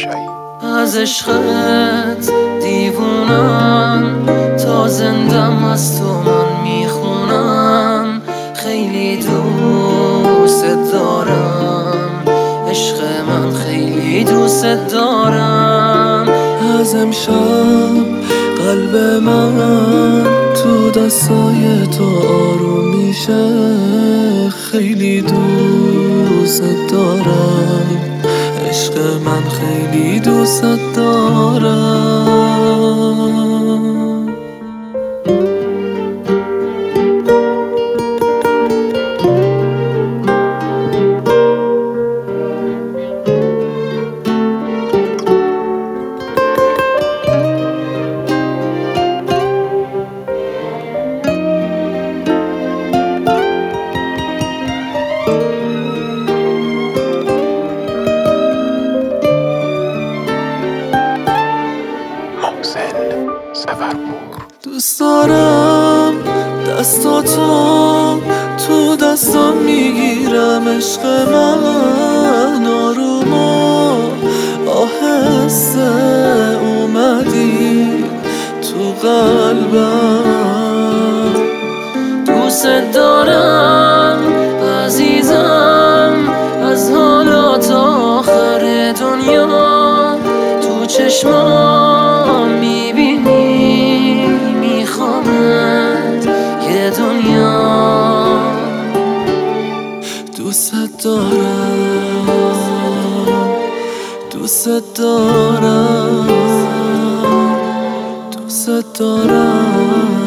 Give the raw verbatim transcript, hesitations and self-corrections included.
تماشایی. از عشقت دیوونم، تا زندم از تو من میخونم. خیلی دوست دارم، عشق من خیلی دوست دارم. از امشب قلب من تو دستای تو آروم میشه. خیلی دوست دارم، عشق من خیلی دوست دارم. دوست دارم دستاتو تو دستم میگیرم. عشق من آروم و آهسته اومدی تو قلبم. دوست دارم عزیزم، از حالا تا آخر دنیا. تو چشمام میبینی میخوامت یه دنیا. دوست دارم، دوست دارم، دوست دارم.